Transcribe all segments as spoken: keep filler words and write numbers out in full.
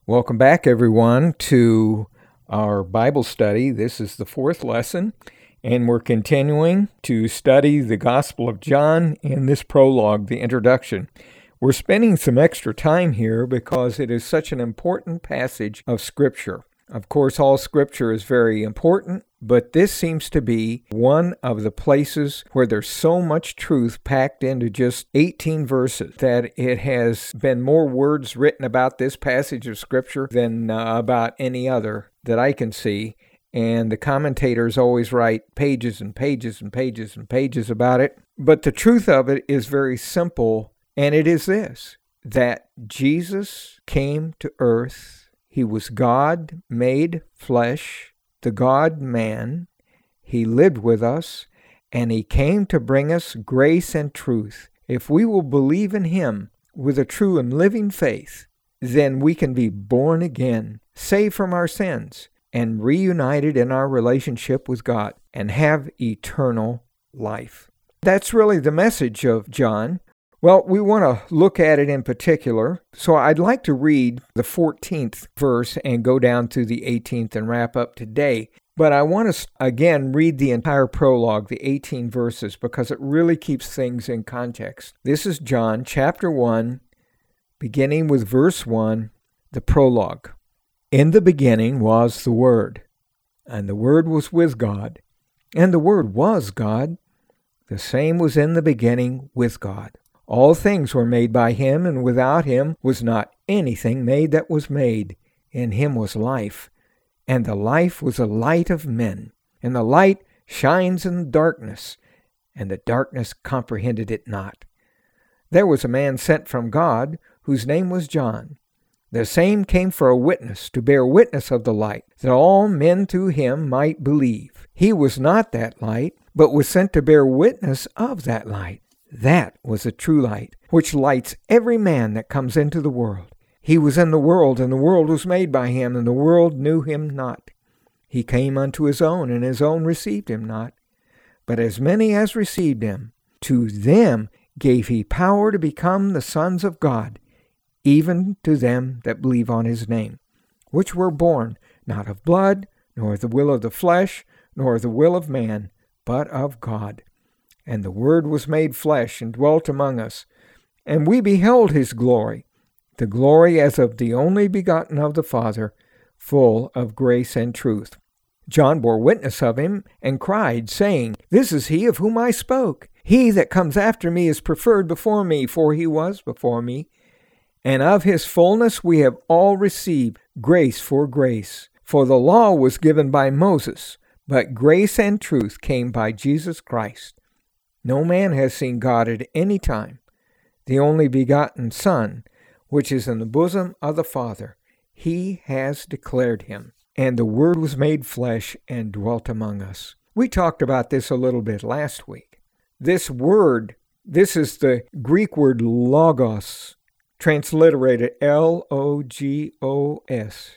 Welcome back, everyone, to our Bible study. This is the fourth lesson, and we're continuing to study the Gospel of John in this prologue, the introduction. We're spending some extra time here because it is such an important passage of Scripture. Of course, all Scripture is very important, but this seems to be one of the places where there's so much truth packed into just eighteen verses that it has been more words written about this passage of Scripture than uh, about any other that I can see. And the commentators always write pages and pages and pages and pages about it. But the truth of it is very simple, and it is this, that Jesus came to earth. He was God made flesh, the God-man. He lived with us, and He came to bring us grace and truth. If we will believe in Him with a true and living faith, then we can be born again, saved from our sins, and reunited in our relationship with God, and have eternal life. That's really the message of John. Well, we want to look at it in particular, so I'd like to read the fourteenth verse and go down to the eighteenth and wrap up today. But I want to, again, read the entire prologue, the eighteen verses, because it really keeps things in context. This is John chapter one, beginning with verse one, the prologue. In the beginning was the Word, and the Word was with God, and the Word was God. The same was in the beginning with God. All things were made by Him, and without Him was not anything made that was made. In Him was life, and the life was the light of men. And the light shines in the darkness, and the darkness comprehended it not. There was a man sent from God, whose name was John. The same came for a witness, to bear witness of the light, that all men through him might believe. He was not that light, but was sent to bear witness of that light. That was the true light, which lights every man that comes into the world. He was in the world, and the world was made by Him, and the world knew Him not. He came unto His own, and His own received Him not. But as many as received Him, to them gave He power to become the sons of God, even to them that believe on His name, which were born not of blood, nor the will of the flesh, nor the will of man, but of God. And the Word was made flesh and dwelt among us, and we beheld His glory, the glory as of the only begotten of the Father, full of grace and truth. John bore witness of Him, and cried, saying, This is He of whom I spoke. He that comes after me is preferred before me, for He was before me. And of His fullness we have all received grace for grace. For the law was given by Moses, but grace and truth came by Jesus Christ. No man has seen God at any time. The only begotten Son, which is in the bosom of the Father, He has declared Him. And the Word was made flesh and dwelt among us. We talked about this a little bit last week. This word, this is the Greek word logos, transliterated L O G O S.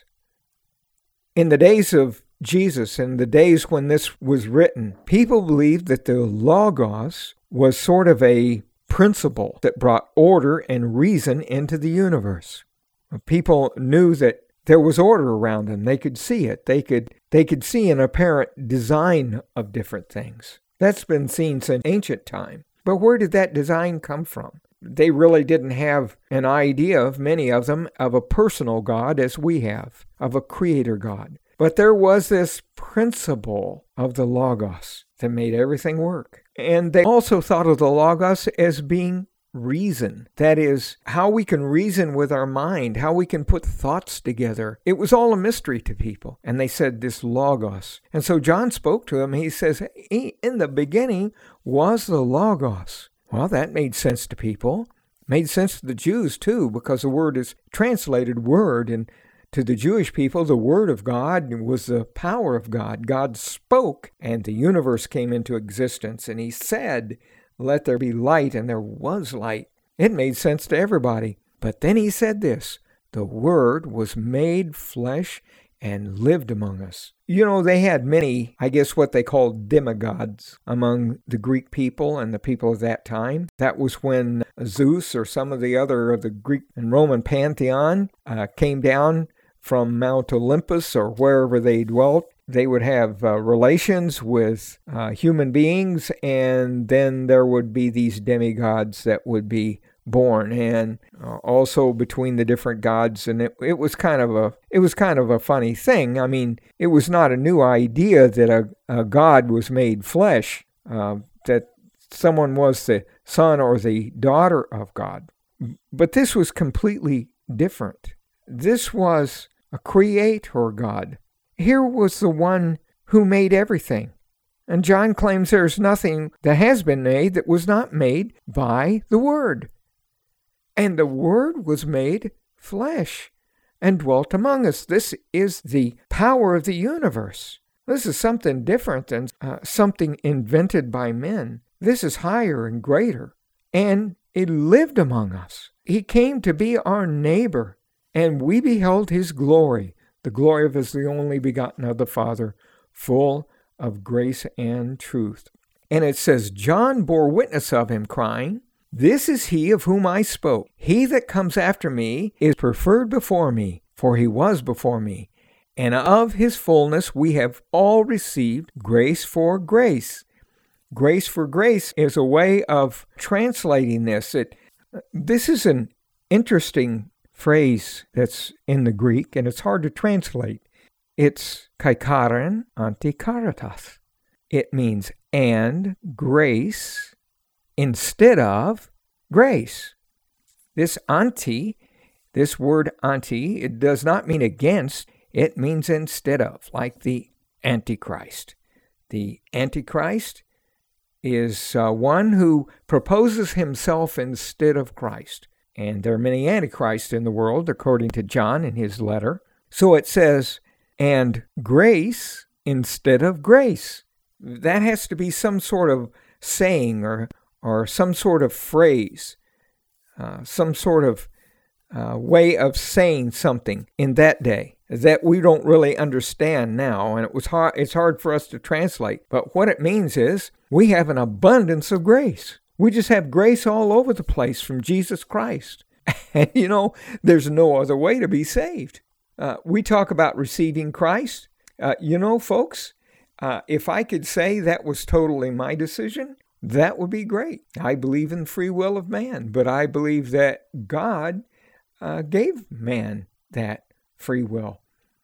In the days of Jesus, in the days when this was written, people believed that the Logos was sort of a principle that brought order and reason into the universe. People knew that there was order around them. They could see it. They could, they could see an apparent design of different things. That's been seen since ancient time. But where did that design come from? They really didn't have an idea, of many of them, of a personal God as we have, of a creator God. But there was this principle of the Logos that made everything work. And they also thought of the Logos as being reason. That is, how we can reason with our mind, how we can put thoughts together. It was all a mystery to people. And they said this Logos. And so John spoke to him. He says, in the beginning was the Logos. Well, that made sense to people. Made sense to the Jews too, because the word is translated word, and to the Jewish people, the Word of God was the power of God. God spoke, and the universe came into existence. And He said, let there be light, and there was light. It made sense to everybody. But then He said this, the Word was made flesh and lived among us. You know, they had many, I guess what they called demigods among the Greek people and the people of that time. That was when Zeus or some of the other of the Greek and Roman pantheon uh, came down from Mount Olympus or wherever they dwelt. They would have uh, relations with uh, human beings, and then there would be these demigods that would be born, and uh, also between the different gods. And it, it was kind of a it was kind of a funny thing. I mean, it was not a new idea that a, a god was made flesh, uh, that someone was the son or the daughter of God. But this was completely different. This was a creator God. Here was the one who made everything. And John claims there's nothing that has been made that was not made by the Word. And the Word was made flesh and dwelt among us. This is the power of the universe. This is something different than uh, something invented by men. This is higher and greater. And it lived among us. He came to be our neighbor, and we beheld his glory, the glory of his the only begotten of the Father, full of grace and truth. And it says, John bore witness of him, crying, This is he of whom I spoke. He that comes after me is preferred before me, for he was before me. And of his fullness we have all received grace for grace. Grace for grace is a way of translating this. It, this is an interesting phrase that's in the Greek, and it's hard to translate. It's kaikaren antikaritas. It means and grace instead of grace. This anti, this word anti, it does not mean against, it means instead of, like the Antichrist. The Antichrist is uh, one who proposes himself instead of Christ. And there are many antichrists in the world, according to John in his letter. So it says, and grace instead of grace. That has to be some sort of saying or, or some sort of phrase, uh, some sort of uh, way of saying something in that day that we don't really understand now, and it was hard, it's hard for us to translate. But what it means is we have an abundance of grace. We just have grace all over the place from Jesus Christ. And, you know, there's no other way to be saved. Uh, we talk about receiving Christ. Uh, you know, folks, uh, if I could say that was totally my decision, that would be great. I believe in free will of man, but I believe that God uh, gave man that free will.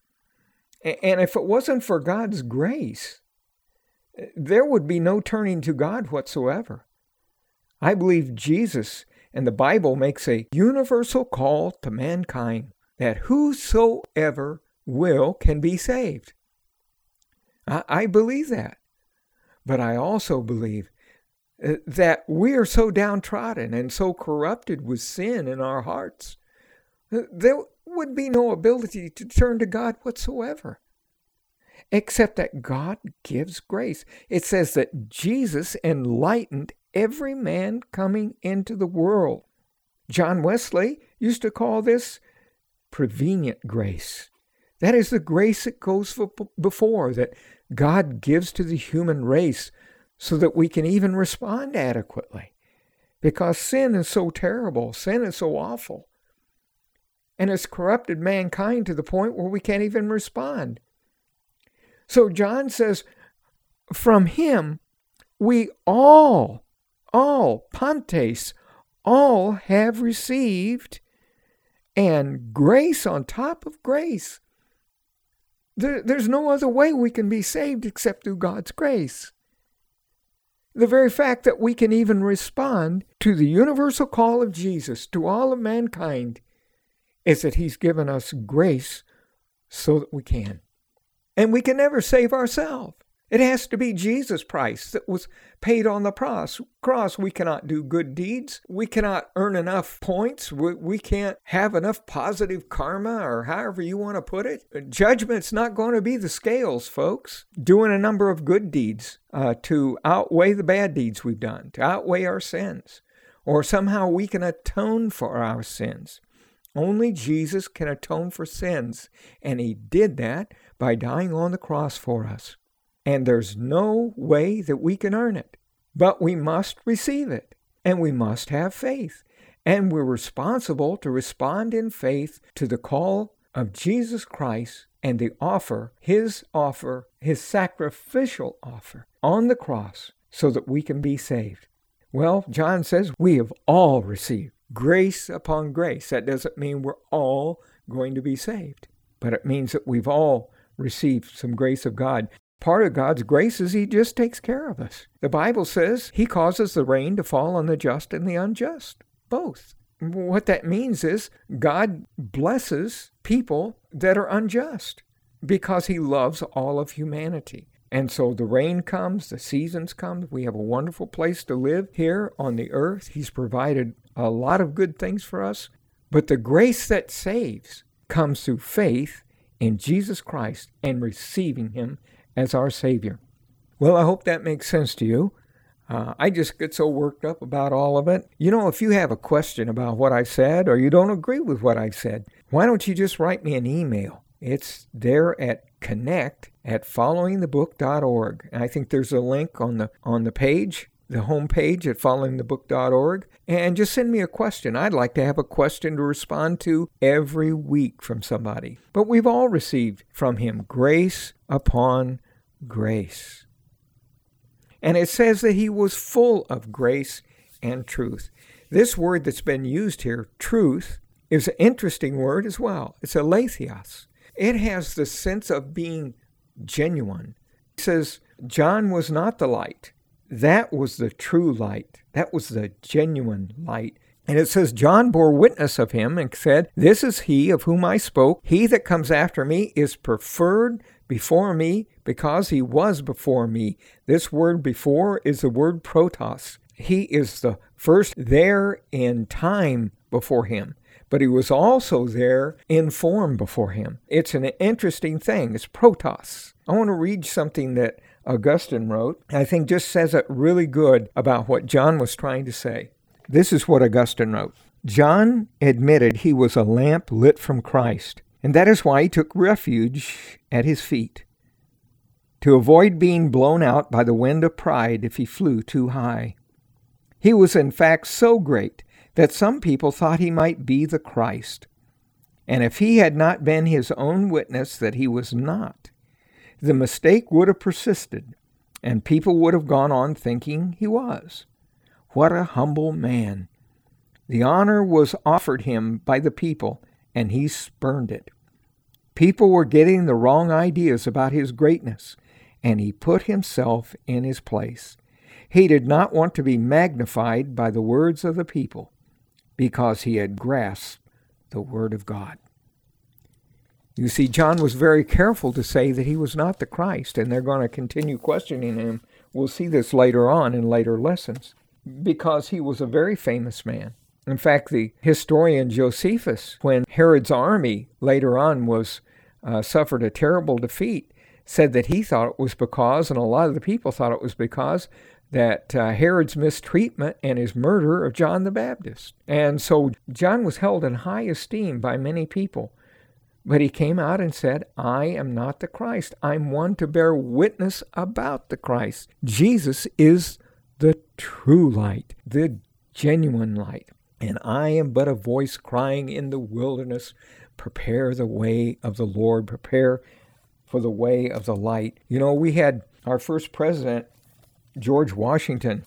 And if it wasn't for God's grace, there would be no turning to God whatsoever. I believe Jesus and the Bible makes a universal call to mankind that whosoever will can be saved. I, I believe that. But I also believe that we are so downtrodden and so corrupted with sin in our hearts, there would be no ability to turn to God whatsoever, except that God gives grace. It says that Jesus enlightened every man coming into the world. John Wesley used to call this prevenient grace. That is the grace that goes before, that God gives to the human race so that we can even respond adequately. Because sin is so terrible, sin is so awful. And it's corrupted mankind to the point where we can't even respond. So John says, from him we all, all, pantes, all have received, and grace on top of grace. There, there's no other way we can be saved except through God's grace. The very fact that we can even respond to the universal call of Jesus to all of mankind is that he's given us grace so that we can. And we can never save ourselves. It has to be Jesus' price that was paid on the cross. Cross. We cannot do good deeds. We cannot earn enough points. We, we can't have enough positive karma, or however you want to put it. Judgment's not going to be the scales, folks. Doing a number of good deeds uh, to outweigh the bad deeds we've done, to outweigh our sins. Or somehow we can atone for our sins. Only Jesus can atone for sins, and he did that by dying on the cross for us. And there's no way that we can earn it, but we must receive it, and we must have faith, and we're responsible to respond in faith to the call of Jesus Christ and the offer, his offer, his sacrificial offer on the cross so that we can be saved. Well, John says we have all received grace upon grace. That doesn't mean we're all going to be saved, but it means that we've all received some grace of God. Part of God's grace is he just takes care of us. The Bible says he causes the rain to fall on the just and the unjust, both. What that means is God blesses people that are unjust because he loves all of humanity. And so the rain comes, the seasons come. We have a wonderful place to live here on the earth. He's provided a lot of good things for us. But the grace that saves comes through faith in Jesus Christ and receiving him as our Savior. Well, I hope that makes sense to you. Uh, I just get so worked up about all of it. You know, if you have a question about what I said or you don't agree with what I said, why don't you just write me an email? It's there at connect at following the book dot org. I think there's a link on the on the page, the home page at following the book dot org. And just send me a question. I'd like to have a question to respond to every week from somebody. But we've all received from him grace upon grace. And it says that he was full of grace and truth. This word that's been used here, truth, is an interesting word as well. It's aletheos. It has the sense of being genuine. It says, John was not the light. That was the true light. That was the genuine light. And it says, John bore witness of him and said, this is he of whom I spoke. He that comes after me is preferred before me because he was before me. This word before is the word protos. He is the first there in time before him, but he was also there in form before him. It's an interesting thing. It's protos. I want to read something that Augustine wrote. I think just says it really good about what John was trying to say. This is what Augustine wrote. John admitted he was a lamp lit from Christ, and that is why he took refuge at his feet, to avoid being blown out by the wind of pride if he flew too high. He was in fact so great that some people thought he might be the Christ, and if he had not been his own witness that he was not, the mistake would have persisted, and people would have gone on thinking he was. What a humble man! The honor was offered him by the people, and he spurned it. People were getting the wrong ideas about his greatness, and he put himself in his place. He did not want to be magnified by the words of the people, because he had grasped the word of God. You see, John was very careful to say that he was not the Christ, and they're going to continue questioning him. We'll see this later on in later lessons, because he was a very famous man. In fact, the historian Josephus, when Herod's army later on was uh, suffered a terrible defeat, said that he thought it was because, and a lot of the people thought it was because, that uh, Herod's mistreatment and his murder of John the Baptist. And so John was held in high esteem by many people. But he came out and said, I am not the Christ. I'm one to bear witness about the Christ. Jesus is the true light, the genuine light. And I am but a voice crying in the wilderness, prepare the way of the Lord, prepare for the way of the light. You know, we had our first president, George Washington,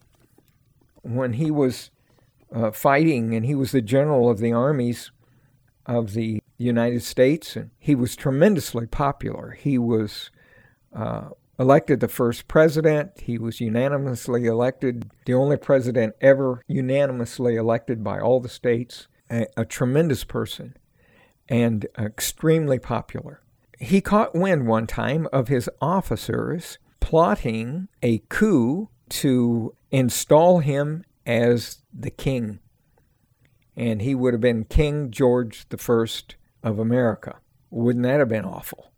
when he was uh, fighting, and he was the general of the armies of the United States, and he was tremendously popular. He was uh, elected the first president. He was unanimously elected, the only president ever unanimously elected by all the states, a, a tremendous person and extremely popular. He caught wind one time of his officers plotting a coup to install him as the king. And he would have been King George the First of America. Wouldn't that have been awful?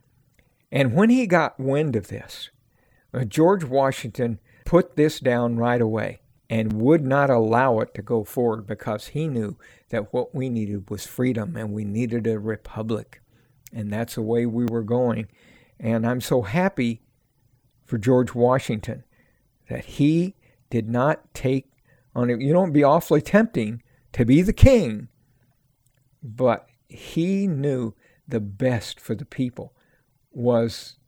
And when he got wind of this, uh, George Washington put this down right away and would not allow it to go forward, because he knew that what we needed was freedom, and we needed a republic. And that's the way we were going. And I'm so happy for George Washington that he did not take on it. You know, it'd be awfully tempting to be the king, but he knew the best for the people was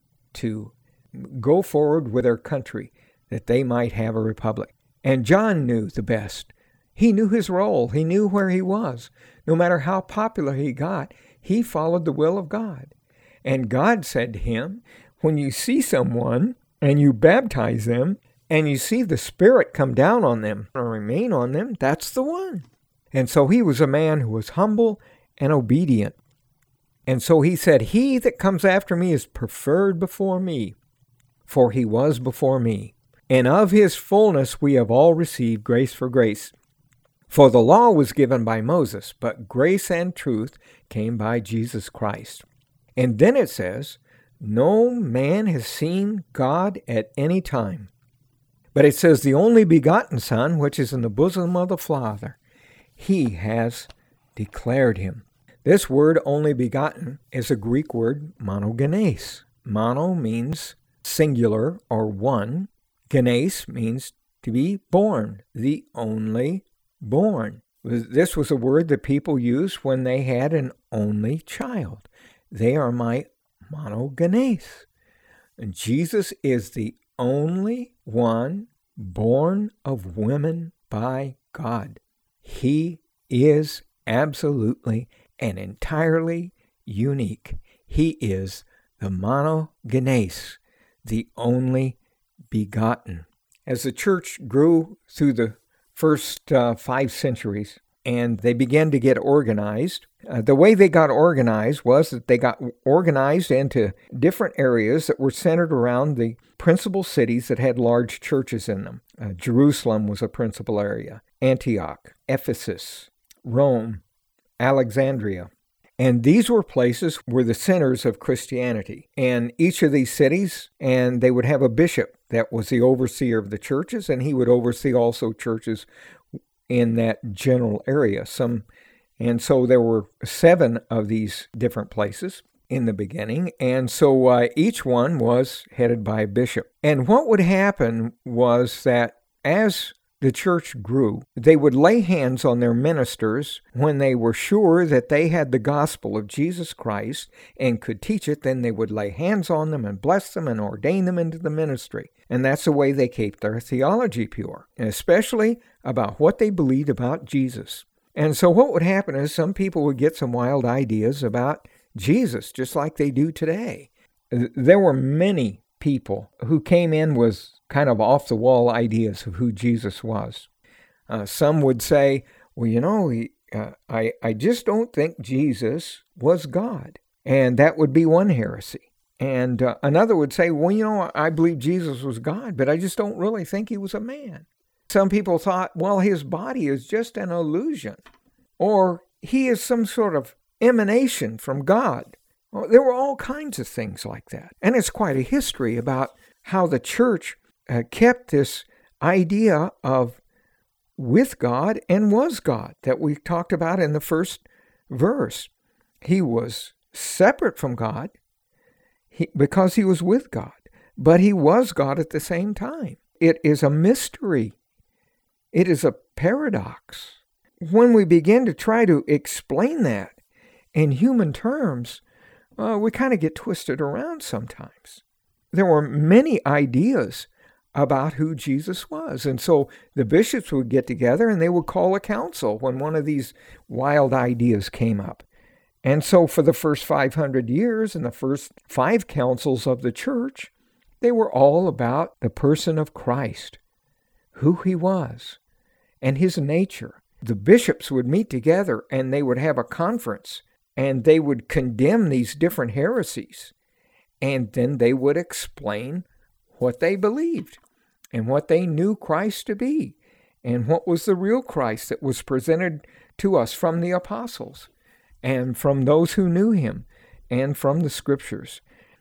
to go forward with their country, that they might have a republic. And John knew the best. He knew his role. He knew where he was. No matter how popular he got, he followed the will of God. And God said to him, when you see someone and you baptize them, and you see the Spirit come down on them or remain on them, that's the one. And so he was a man who was humble and obedient. And so he said, he that comes after me is preferred before me, for he was before me. And of his fullness we have all received grace for grace. For the law was given by Moses, but grace and truth came by Jesus Christ. And then it says, no man has seen God at any time. But it says, the only begotten Son, which is in the bosom of the Father, he has declared him. This word, only begotten, is a Greek word, monogenes. Mono means singular or one. Genes means to be born, the only born. This was a word that people used when they had an only child. They are my monogenes. And Jesus is the only one born of women by God. He is absolutely and entirely unique. He is the monogenes, the only begotten. As the church grew through the first uh, five centuries and they began to get organized, uh, the way they got organized was that they got organized into different areas that were centered around the principal cities that had large churches in them. Uh, Jerusalem was a principal area, Antioch, Ephesus, Rome, Alexandria. And these were places where the centers of Christianity. And each of these cities, and they would have a bishop that was the overseer of the churches, and he would oversee also churches in that general area. Some, and so there were seven of these different places in the beginning, and so uh, each one was headed by a bishop. And what would happen was that as the church grew, they would lay hands on their ministers when they were sure that they had the gospel of Jesus Christ and could teach it. Then they would lay hands on them and bless them and ordain them into the ministry. And that's the way they kept their theology pure, and especially about what they believed about Jesus. And so what would happen is some people would get some wild ideas about Jesus, just like they do today. There were many people who came in with kind of off-the-wall ideas of who Jesus was. Uh, some would say, well, you know, he, uh, I, I just don't think Jesus was God. And that would be one heresy. And uh, another would say, well, you know, I believe Jesus was God, but I just don't really think he was a man. Some people thought, well, his body is just an illusion, or he is some sort of emanation from God. Well, there were all kinds of things like that. And it's quite a history about how the church uh, kept this idea of with God and was God that we talked about in the first verse. He was separate from God he, because he was with God, but he was God at the same time. It is a mystery. It is a paradox. When we begin to try to explain that in human terms, uh, we kind of get twisted around sometimes. There were many ideas about who Jesus was. And so the bishops would get together and they would call a council when one of these wild ideas came up. And so for the first five hundred years and the first five councils of the church, they were all about the person of Christ, who he was, and his nature. The bishops would meet together and they would have a conference and they would condemn these different heresies. And then they would explain what they believed and what they knew Christ to be and what was the real Christ that was presented to us from the apostles and from those who knew him and from the scriptures.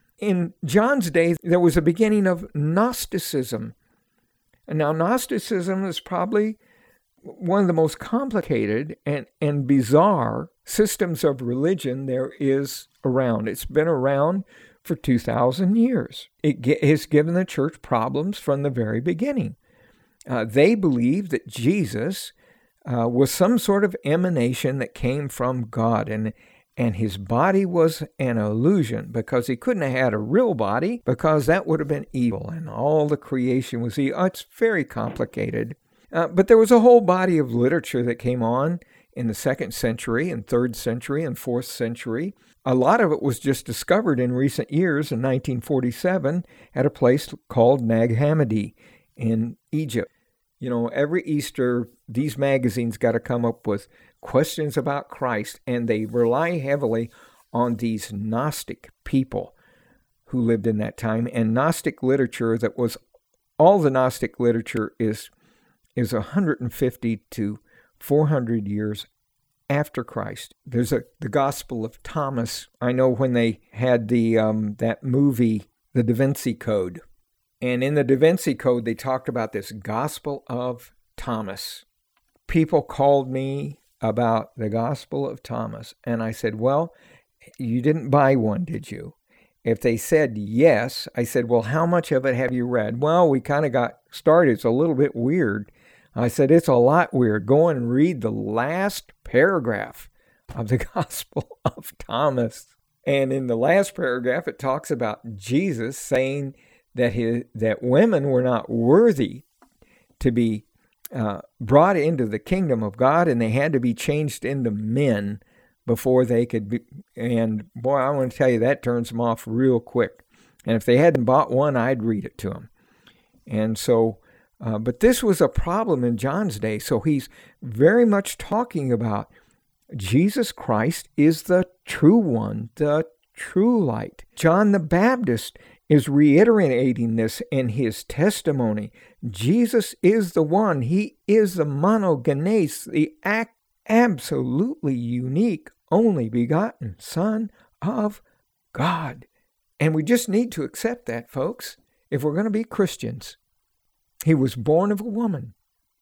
In John's day, there was a beginning of Gnosticism. And now Gnosticism is probably one of the most complicated and, and bizarre systems of religion there is around. It's been around for two thousand years. It has given the church problems from the very beginning. Uh, they believed that Jesus uh, was some sort of emanation that came from God, and and his body was an illusion, because he couldn't have had a real body, because that would have been evil, and all the creation was evil. It's very complicated. Uh, but there was a whole body of literature that came on in the second century and third century and fourth century. A lot of it was just discovered in recent years, in nineteen forty-seven, at a place called Nag Hammadi in Egypt. You know, every Easter, these magazines got to come up with questions about Christ, and they rely heavily on these Gnostic people who lived in that time. And Gnostic literature, that was, all the Gnostic literature is, is one hundred fifty to four hundred years after Christ. There's a the Gospel of Thomas. I know when they had the um, that movie, The Da Vinci Code, and in the Da Vinci Code, they talked about this Gospel of Thomas. People called me about the Gospel of Thomas, and I said, well, you didn't buy one, did you? If they said yes, I said, well, how much of it have you read? Well, we kind of got started. It's a little bit weird. I said, it's a lot weird. Go and read the last paragraph of the Gospel of Thomas. And in the last paragraph, it talks about Jesus saying that his, that women were not worthy to be uh, brought into the kingdom of God, and they had to be changed into men before they could be. And boy, I want to tell you, that turns them off real quick. And if they hadn't bought one, I'd read it to them. And so, uh, but this was a problem in John's day. So he's very much talking about Jesus Christ is the true one, the true light. John the Baptist is reiterating this in his testimony. Jesus is the one. He is the monogenes, the act, absolutely unique, only begotten Son of God. And we just need to accept that, folks, if we're going to be Christians. He was born of a woman,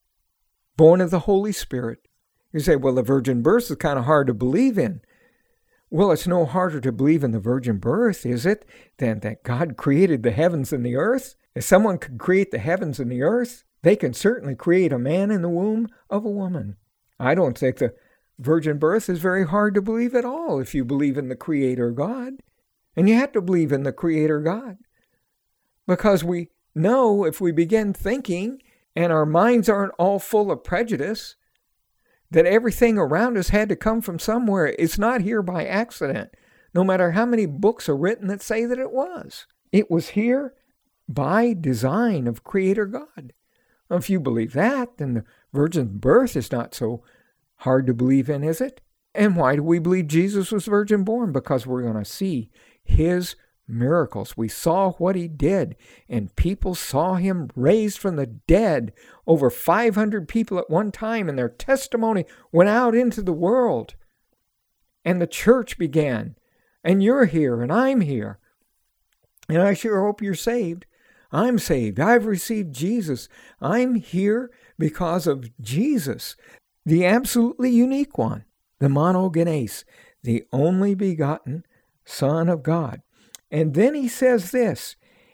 born of the Holy Spirit. You say, well, the virgin birth is kind of hard to believe in. Well, it's no harder to believe in the virgin birth, is it, than that God created the heavens and the earth? If someone could create the heavens and the earth, they can certainly create a man in the womb of a woman. I don't think the virgin birth is very hard to believe at all if you believe in the Creator God. And you have to believe in the Creator God. Because we know if we begin thinking and our minds aren't all full of prejudice, that everything around us had to come from somewhere. It's not here by accident, no matter how many books are written that say that it was. It was here by design of Creator God. Well, if you believe that, then the virgin birth is not so hard to believe in, is it? And why do we believe Jesus was virgin born? Because we're going to see his miracles. We saw what he did, and people saw him raised from the dead. Over five hundred people at one time, and their testimony went out into the world. And the church began. And you're here, and I'm here. And I sure hope you're saved. I'm saved. I've received Jesus. I'm here because of Jesus, the absolutely unique one, the monogenes, the only begotten Son of God. And then he says this,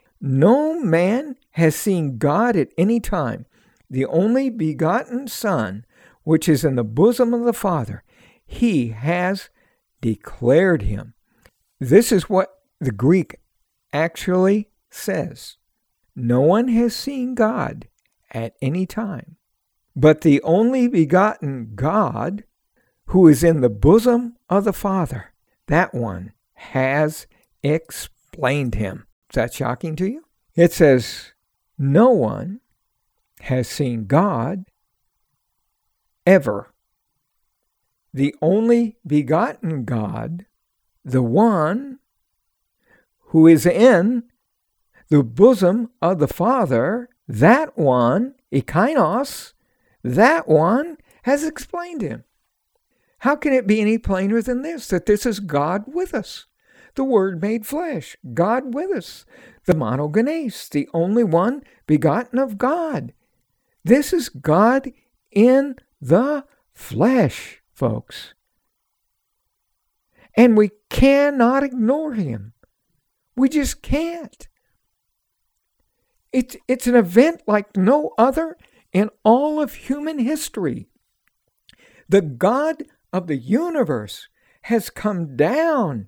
no man has seen God at any time. The only begotten Son, which is in the bosom of the Father, he has declared him. This is what the Greek actually says. No one has seen God at any time, but the only begotten God, who is in the bosom of the Father, that one has explained him. Is that shocking to you? It says, no one has seen God ever. The only begotten God, the one who is in the bosom of the Father, that one, Ekainos, that one has explained him. How can it be any plainer than this, that this is God with us? The Word made flesh, God with us, the monogenes, the only one begotten of God. This is God in the flesh, folks. And we cannot ignore him. We just can't. It's, it's an event like no other in all of human history. The God of the universe has come down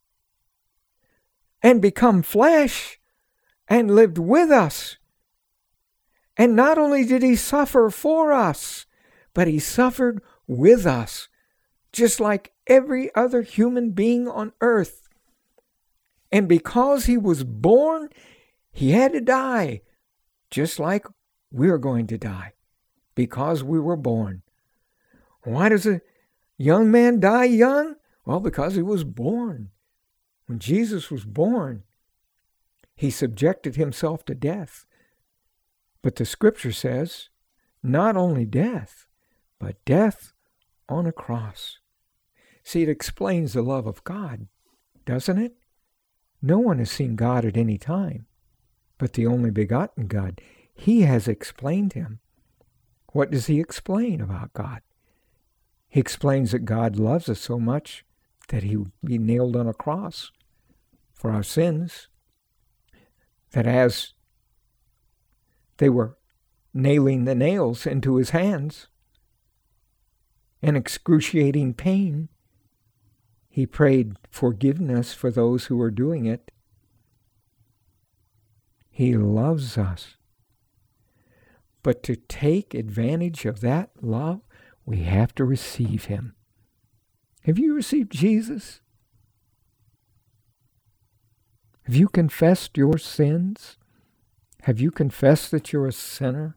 and become flesh and lived with us. And not only did he suffer for us, but he suffered with us, just like every other human being on earth. And because he was born, he had to die, just like we're going to die, because we were born. Why does a young man die young? Well, because he was born. When Jesus was born, he subjected himself to death. But the scripture says, not only death, but death on a cross. See, it explains the love of God, doesn't it? No one has seen God at any time, but the only begotten God. He has explained him. What does he explain about God? He explains that God loves us so much that he would be nailed on a cross for our sins, that as they were nailing the nails into his hands in excruciating pain, he prayed forgiveness for those who were doing it. He loves us. But to take advantage of that love, we have to receive him. Have you received Jesus? Have you confessed your sins? Have you confessed that you're a sinner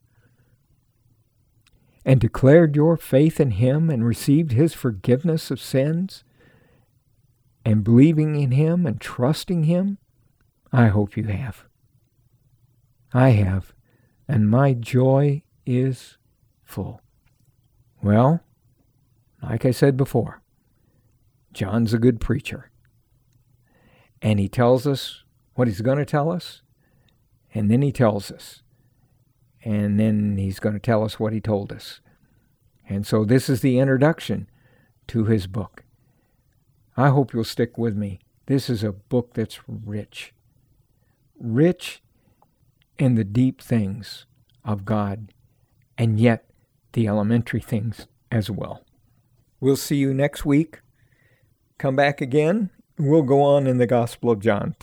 and declared your faith in him and received his forgiveness of sins and believing in him and trusting him? I hope you have. I have, and my joy is full. Well, like I said before, John's a good preacher. And he tells us what he's going to tell us, and then he tells us. And then he's going to tell us what he told us. And so this is the introduction to his book. I hope you'll stick with me. This is a book that's rich. Rich in the deep things of God, and yet the elementary things as well. We'll see you next week. Come back again. We'll go on in the Gospel of John.